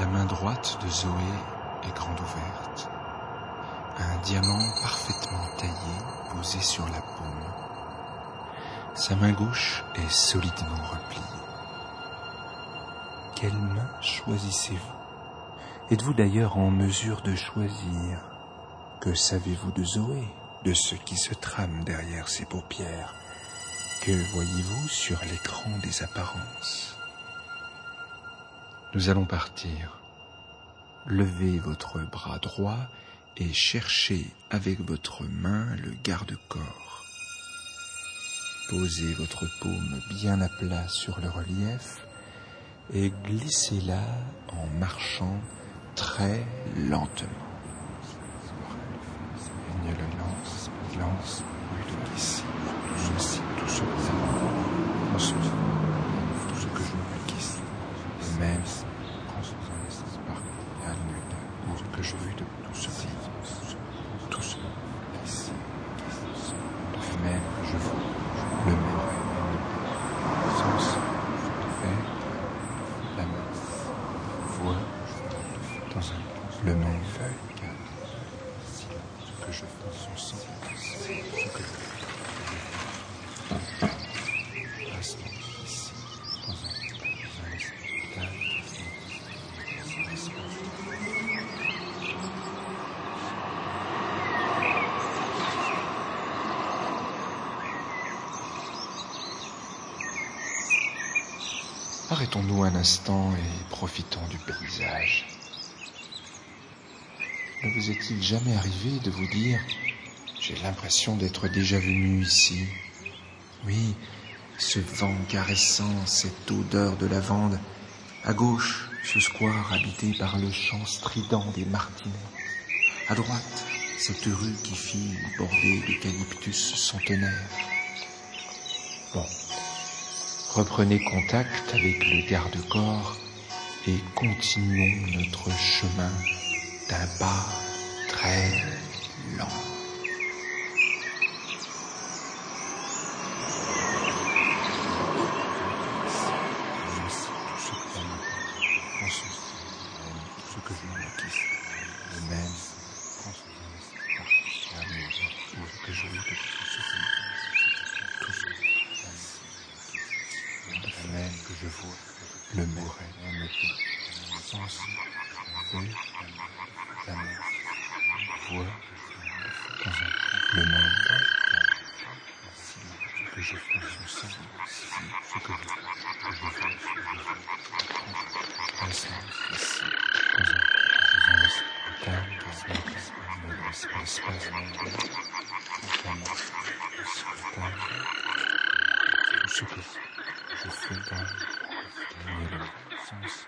La main droite de Zoé est grande ouverte. Un diamant parfaitement taillé posé sur la paume. Sa main gauche est solidement repliée. Quelle main choisissez-vous? Êtes-vous d'ailleurs en mesure de choisir? Que savez-vous de Zoé, de ce qui se trame derrière ses paupières? Que voyez-vous sur l'écran des apparences? Nous allons partir. Levez votre bras droit et cherchez avec votre main le garde-corps. Posez votre paume bien à plat sur le relief et glissez-la en marchant très lentement. Il le lance, de glisser, tout ce que je me glisse, et même prends sous un espace par ce que je veux de tout ce glisse, et même je vois le même sens faire la main voix dans le même feuille. Que je fais son sang, ce que je passe ici, dans un espace, Arrêtons-nous un instant et profitons du paysage. Ne vous est-il jamais arrivé de vous dire « J'ai l'impression d'être déjà venu ici ». Oui, ce vent caressant, cette odeur de lavande. À gauche, ce square habité par le chant strident des martinets. À droite, cette rue qui file bordée d'eucalyptus centenaires. Bon, reprenez contact avec le garde-corps et continuons notre chemin d'un pas très lent. Que je vois le mouret, sens, la main, voix, le même, ce que je fais, son sang, ce que je fais, un sens, ici, dans un calme, l'espace, ce que je fais dans le sens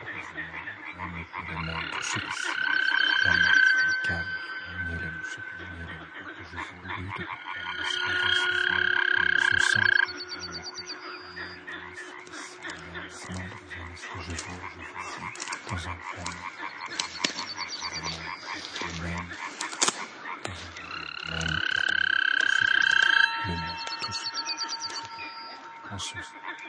de mon tout la main calme, ce que je voulais de son sang, ce que je vois dans un calme, même, le monde, tout ce conscience.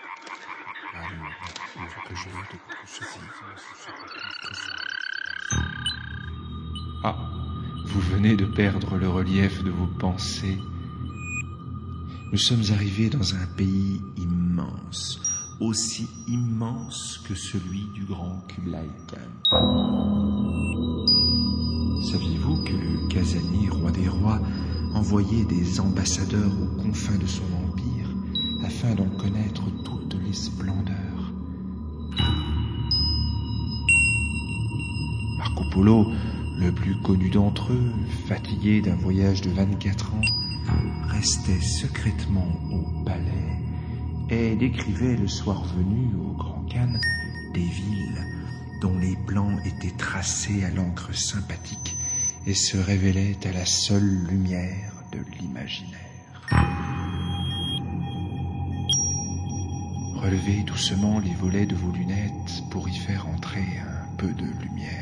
Que je veux de tout ce Ah, vous venez de perdre le relief de vos pensées. Nous sommes arrivés dans un pays immense, aussi immense que celui du grand Kublai Khan. Saviez-vous que Khazani, roi des rois, envoyait des ambassadeurs aux confins de son empire afin d'en connaître toutes les splendeurs? Marco Polo, le plus connu d'entre eux, fatigué d'un voyage de 24 ans, restait secrètement au palais et décrivait le soir venu au Grand Khan des villes dont les plans étaient tracés à l'encre sympathique et se révélaient à la seule lumière de l'imaginaire. Relevez doucement les volets de vos lunettes pour y faire entrer un peu de lumière.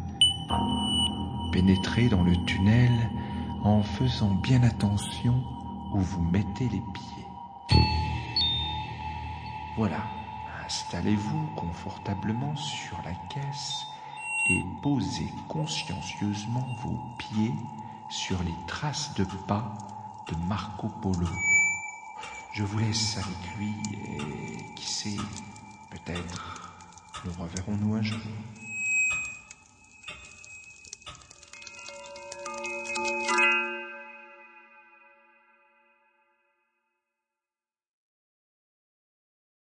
Pénétrez dans le tunnel en faisant bien attention où vous mettez les pieds. Voilà, un Installez-vous confortablement sur la caisse et posez consciencieusement vos pieds sur les traces de pas de Marco Polo. Je vous laisse avec lui et qui sait, peut-être nous reverrons-nous un jour.